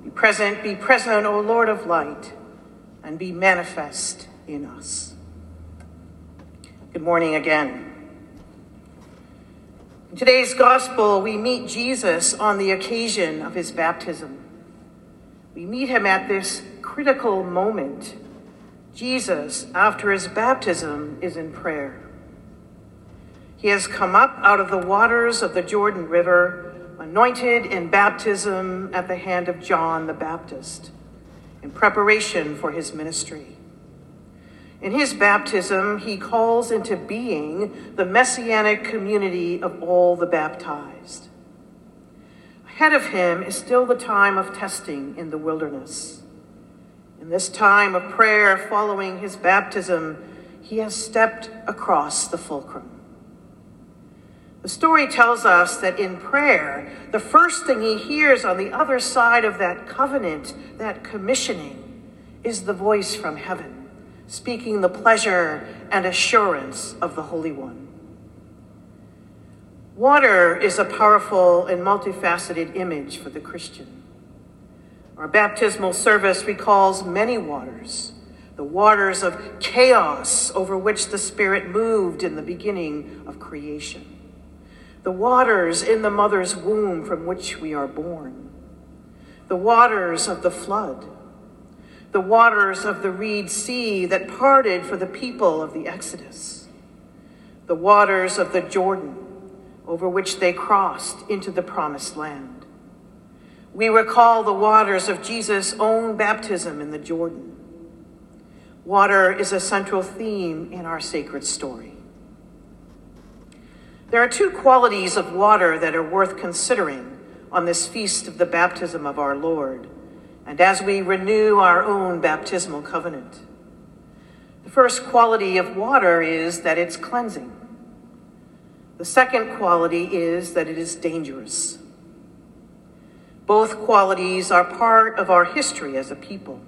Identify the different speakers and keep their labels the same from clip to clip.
Speaker 1: Be present, O Lord of light, and be manifest in us. Good morning again. In today's gospel, we meet Jesus on the occasion of his baptism. We meet him at this critical moment. Jesus, after his baptism, is in prayer. He has come up out of the waters of the Jordan River, anointed in baptism at the hand of John the Baptist, in preparation for his ministry. In his baptism, he calls into being the messianic community of all the baptized. Ahead of him is still the time of testing in the wilderness. In this time of prayer following his baptism, he has stepped across the fulcrum. The story tells us that in prayer, the first thing he hears on the other side of that covenant, that commissioning, is the voice from heaven, speaking the pleasure and assurance of the Holy One. Water is a powerful and multifaceted image for the Christian. Our baptismal service recalls many waters, the waters of chaos over which the Spirit moved in the beginning of creation, the waters in the mother's womb from which we are born, the waters of the flood, the waters of the Reed Sea that parted for the people of the Exodus, the waters of the Jordan over which they crossed into the promised land. We recall the waters of Jesus' own baptism in the Jordan. Water is a central theme in our sacred story. There are two qualities of water that are worth considering on this feast of the baptism of our Lord, and as we renew our own baptismal covenant. The first quality of water is that it's cleansing. The second quality is that it is dangerous. Both qualities are part of our history as a people.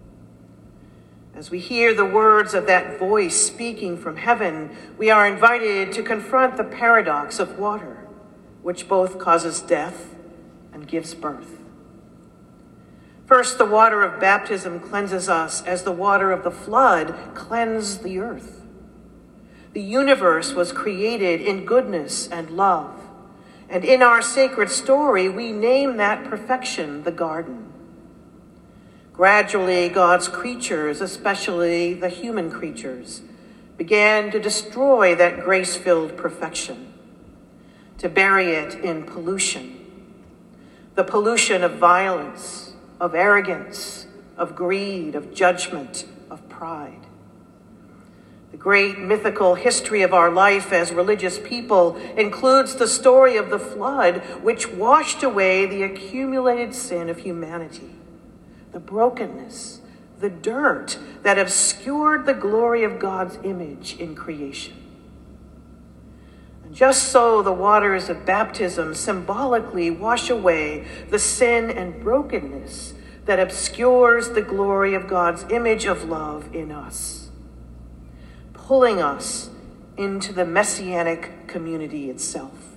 Speaker 1: As we hear the words of that voice speaking from heaven, we are invited to confront the paradox of water, which both causes death and gives birth. First, the water of baptism cleanses us as the water of the flood cleansed the earth. The universe was created in goodness and love, and in our sacred story, we name that perfection the garden. Gradually, God's creatures, especially the human creatures, began to destroy that grace-filled perfection, to bury it in pollution, the pollution of violence, of arrogance, of greed, of judgment, of pride. The great mythical history of our life as religious people includes the story of the flood, which washed away the accumulated sin of humanity, the brokenness, the dirt that obscured the glory of God's image in creation. And just so the waters of baptism symbolically wash away the sin and brokenness that obscures the glory of God's image of love in us, pulling us into the messianic community itself.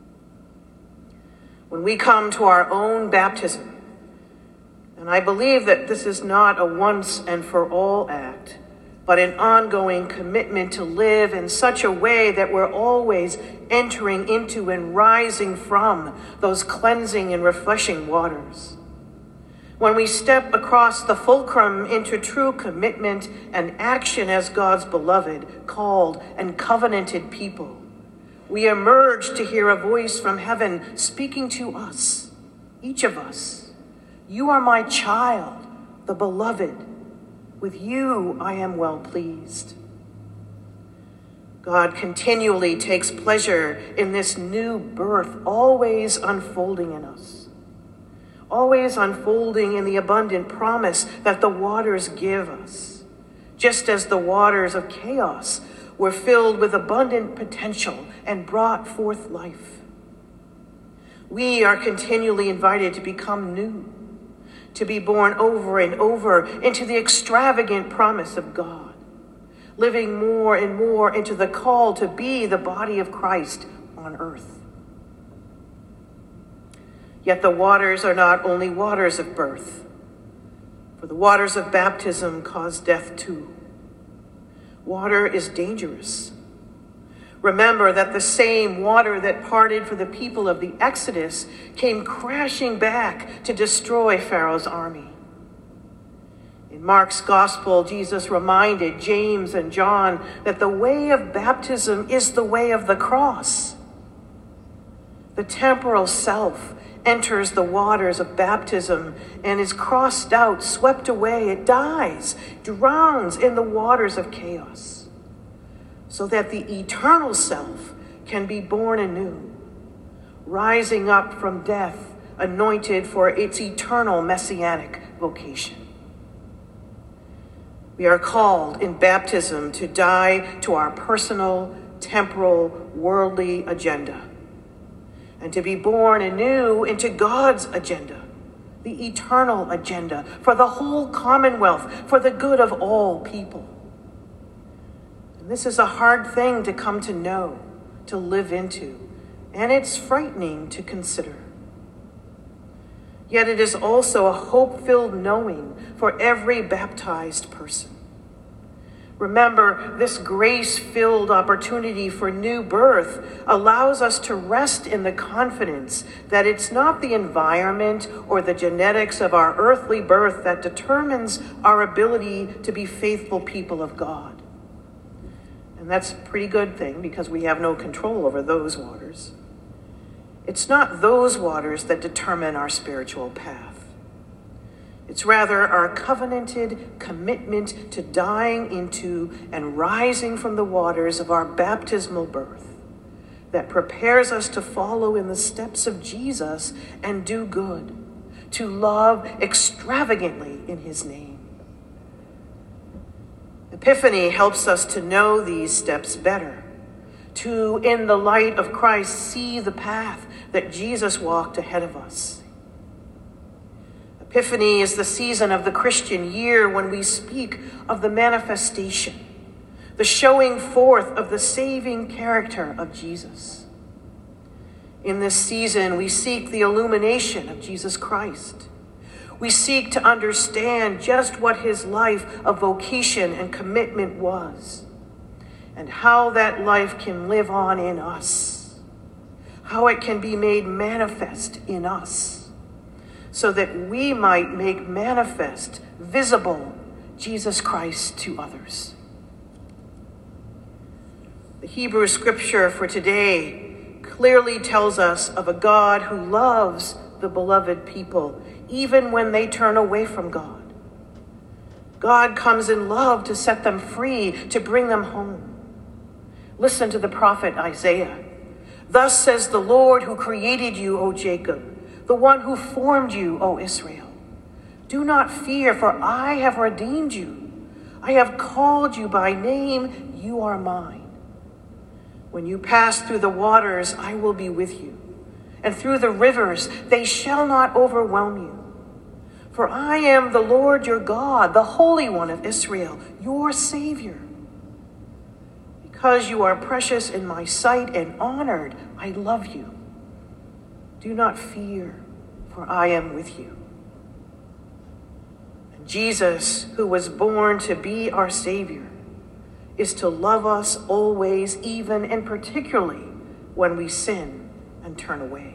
Speaker 1: When we come to our own baptism, and I believe that this is not a once and for all act, but an ongoing commitment to live in such a way that we're always entering into and rising from those cleansing and refreshing waters. When we step across the fulcrum into true commitment and action as God's beloved, called, and covenanted people, we emerge to hear a voice from heaven speaking to us, each of us. You are my child, the beloved. With you I am well pleased. God continually takes pleasure in this new birth, always unfolding in us, always unfolding in the abundant promise that the waters give us, just as the waters of chaos were filled with abundant potential and brought forth life. We are continually invited to become new, to be born over and over into the extravagant promise of God, living more and more into the call to be the body of Christ on earth. Yet the waters are not only waters of birth, for the waters of baptism cause death too. Water is dangerous. Remember that the same water that parted for the people of the Exodus came crashing back to destroy Pharaoh's army. In Mark's gospel, Jesus reminded James and John that the way of baptism is the way of the cross. The temporal self enters the waters of baptism and is crossed out, swept away. It dies, drowns in the waters of chaos, so that the eternal self can be born anew, rising up from death, anointed for its eternal messianic vocation. We are called in baptism to die to our personal, temporal, worldly agenda, and to be born anew into God's agenda, the eternal agenda for the whole commonwealth, for the good of all people. And this is a hard thing to come to know, to live into, and it's frightening to consider. Yet it is also a hope-filled knowing for every baptized person. Remember, this grace-filled opportunity for new birth allows us to rest in the confidence that it's not the environment or the genetics of our earthly birth that determines our ability to be faithful people of God. And that's a pretty good thing because we have no control over those waters. It's not those waters that determine our spiritual path. It's rather our covenanted commitment to dying into and rising from the waters of our baptismal birth that prepares us to follow in the steps of Jesus and do good, to love extravagantly in his name. Epiphany helps us to know these steps better, to, in the light of Christ, see the path that Jesus walked ahead of us. Epiphany is the season of the Christian year when we speak of the manifestation, the showing forth of the saving character of Jesus. In this season, we seek the illumination of Jesus Christ. We seek to understand just what his life of vocation and commitment was, and how that life can live on in us, how it can be made manifest in us, so that we might make manifest, visible, Jesus Christ to others. The Hebrew scripture for today clearly tells us of a God who loves the beloved people, even when they turn away from God. God comes in love to set them free, to bring them home. Listen to the prophet Isaiah. Thus says the Lord who created you, O Jacob, the one who formed you, O Israel. Do not fear, for I have redeemed you. I have called you by name, you are mine. When you pass through the waters, I will be with you. And through the rivers, they shall not overwhelm you. For I am the Lord your God, the Holy One of Israel, your Savior. Because you are precious in my sight and honored, I love you. Do not fear, for I am with you. And Jesus, who was born to be our Savior, is to love us always, even and particularly when we sin and turn away.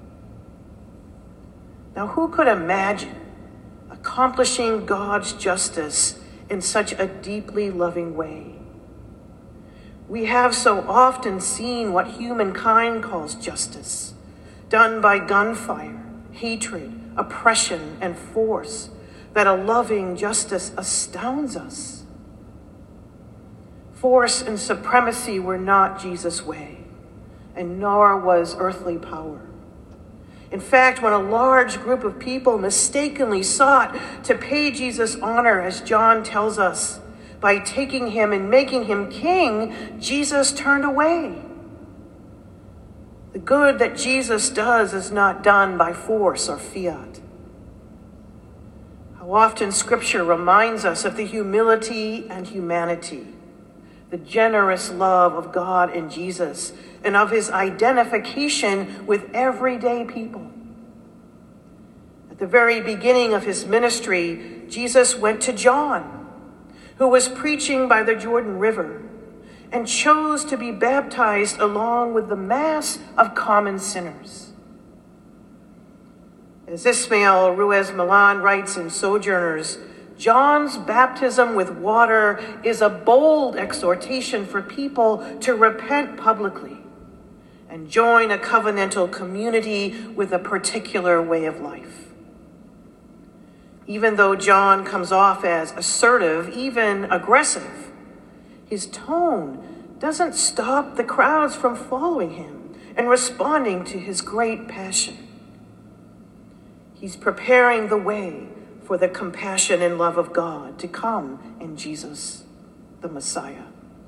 Speaker 1: Now, who could imagine accomplishing God's justice in such a deeply loving way? We have so often seen what humankind calls justice, done by gunfire, hatred, oppression, and force, that a loving justice astounds us. Force and supremacy were not Jesus' way, and nor was earthly power. In fact, when a large group of people mistakenly sought to pay Jesus honor, as John tells us, by taking him and making him king, Jesus turned away. The good that Jesus does is not done by force or fiat. How often Scripture reminds us of the humility and humanity, the generous love of God in Jesus, and of his identification with everyday people. At the very beginning of his ministry, Jesus went to John, who was preaching by the Jordan River, and chose to be baptized along with the mass of common sinners. As Ismael Ruiz Milan writes in Sojourners, John's baptism with water is a bold exhortation for people to repent publicly and join a covenantal community with a particular way of life. Even though John comes off as assertive, even aggressive, his tone doesn't stop the crowds from following him and responding to his great passion. He's preparing the way for the compassion and love of God to come in Jesus, the Messiah.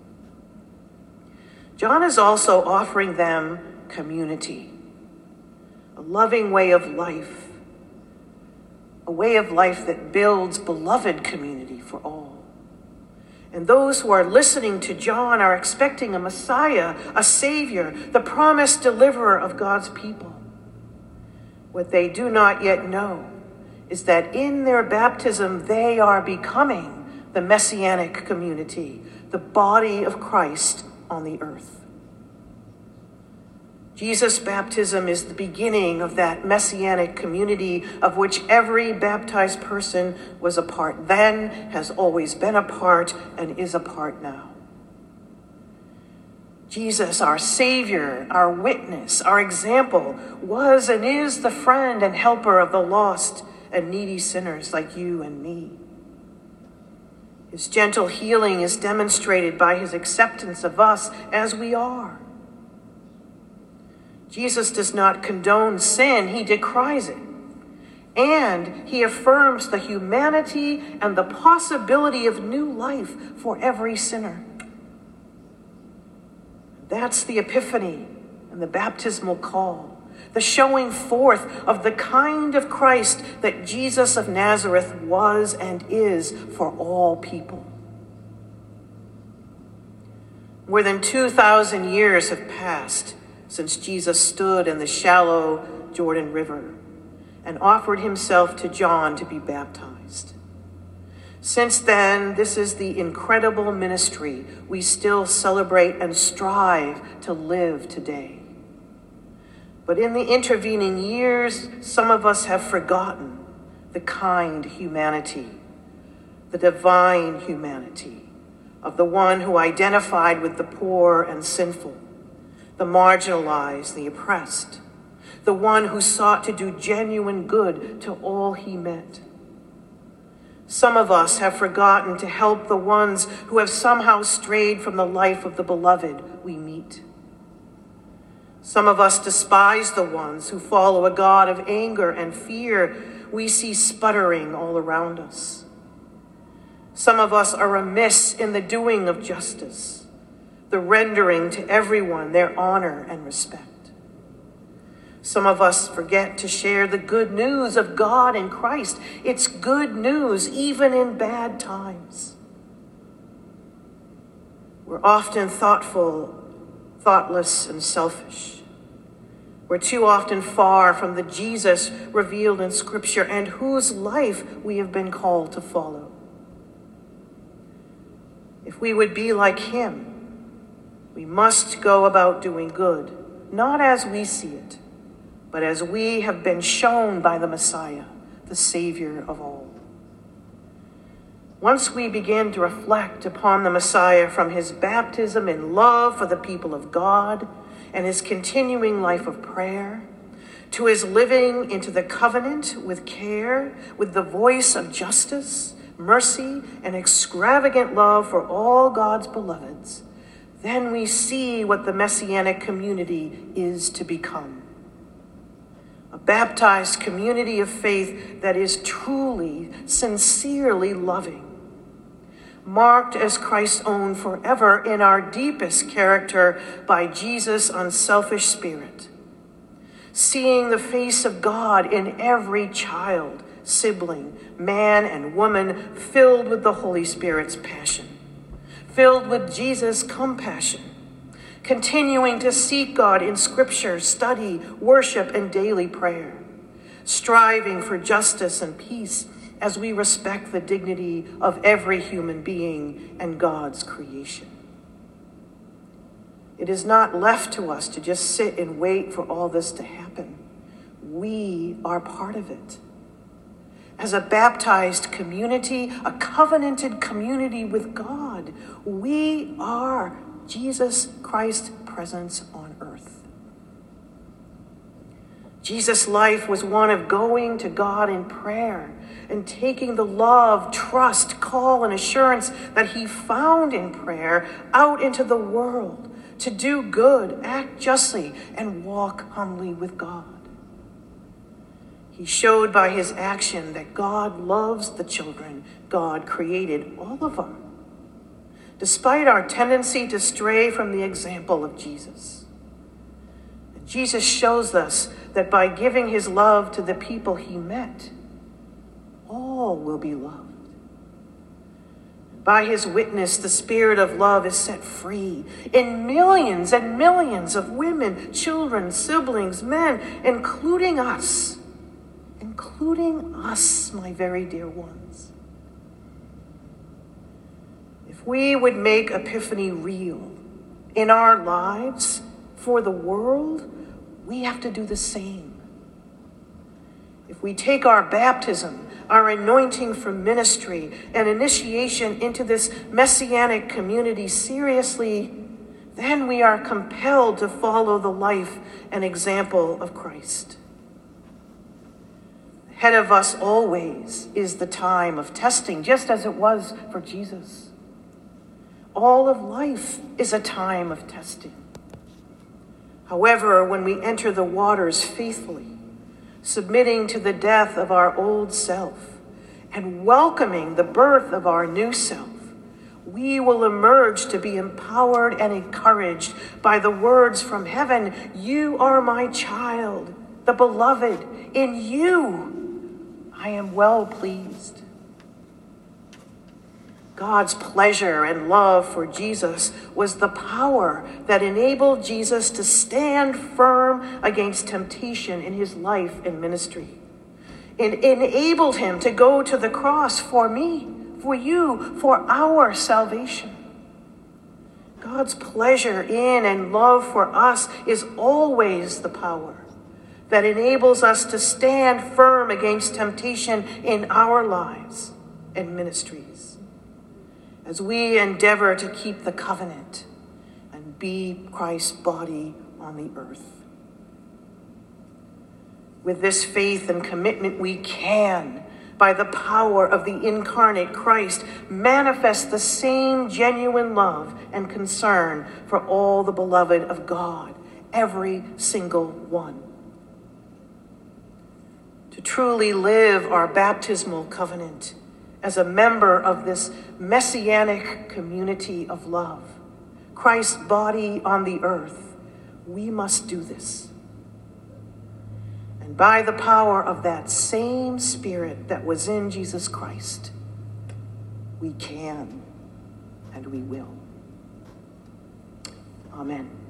Speaker 1: John is also offering them community, a loving way of life, a way of life that builds beloved community for all. And those who are listening to John are expecting a Messiah, a Savior, the promised deliverer of God's people. What they do not yet know is that in their baptism, they are becoming the messianic community, the body of Christ on the earth. Jesus' baptism is the beginning of that messianic community of which every baptized person was a part then, has always been a part, and is a part now. Jesus, our Savior, our witness, our example, was and is the friend and helper of the lost and needy sinners like you and me. His gentle healing is demonstrated by his acceptance of us as we are. Jesus does not condone sin, he decries it. And he affirms the humanity and the possibility of new life for every sinner. That's the epiphany and the baptismal call, the showing forth of the kind of Christ that Jesus of Nazareth was and is for all people. More than 2,000 years have passed since Jesus stood in the shallow Jordan River and offered himself to John to be baptized. Since then, this is the incredible ministry we still celebrate and strive to live today. But in the intervening years, some of us have forgotten the kind humanity, the divine humanity of the one who identified with the poor and sinful, the marginalized, the oppressed, the one who sought to do genuine good to all he met. Some of us have forgotten to help the ones who have somehow strayed from the life of the beloved we meet. Some of us despise the ones who follow a God of anger and fear we see sputtering all around us. Some of us are remiss in the doing of justice, the rendering to everyone their honor and respect. Some of us forget to share the good news of God in Christ. It's good news even in bad times. We're often thoughtful, thoughtless, and selfish. We're too often far from the Jesus revealed in Scripture and whose life we have been called to follow. If we would be like him, we must go about doing good, not as we see it, but as we have been shown by the Messiah, the Savior of all. Once we begin to reflect upon the Messiah from his baptism in love for the people of God and his continuing life of prayer, to his living into the covenant with care, with the voice of justice, mercy, and extravagant love for all God's beloveds, then we see what the messianic community is to become. A baptized community of faith that is truly, sincerely loving, marked as Christ's own forever in our deepest character by Jesus' unselfish spirit, seeing the face of God in every child, sibling, man, and woman, filled with the Holy Spirit's passion, filled with Jesus' compassion, continuing to seek God in Scripture, study, worship, and daily prayer, striving for justice and peace as we respect the dignity of every human being and God's creation. It is not left to us to just sit and wait for all this to happen. We are part of it. As a baptized community, a covenanted community with God, we are Jesus Christ's presence on earth. Jesus' life was one of going to God in prayer and taking the love, trust, call, and assurance that he found in prayer out into the world to do good, act justly, and walk humbly with God. He showed by his action that God loves the children God created, all of them, despite our tendency to stray from the example of Jesus. And Jesus shows us that by giving his love to the people he met, all will be loved. By his witness, the spirit of love is set free in millions and millions of women, children, siblings, men, including us, my very dear ones. If we would make Epiphany real in our lives for the world, we have to do the same. If we take our baptism, our anointing for ministry, and initiation into this messianic community seriously, then we are compelled to follow the life and example of Christ. Ahead of us always is the time of testing, just as it was for Jesus. All of life is a time of testing. However, when we enter the waters faithfully, submitting to the death of our old self and welcoming the birth of our new self, we will emerge to be empowered and encouraged by the words from heaven, "You are my child, the beloved. In you I am well pleased." God's pleasure and love for Jesus was the power that enabled Jesus to stand firm against temptation in his life and ministry. It enabled him to go to the cross for me, for you, for our salvation. God's pleasure in and love for us is always the power that enables us to stand firm against temptation in our lives and ministries, as we endeavor to keep the covenant and be Christ's body on the earth. With this faith and commitment, we can, by the power of the incarnate Christ, manifest the same genuine love and concern for all the beloved of God, every single one. To truly live our baptismal covenant as a member of this messianic community of love, Christ's body on the earth, we must do this. And by the power of that same Spirit that was in Jesus Christ, we can and we will. Amen.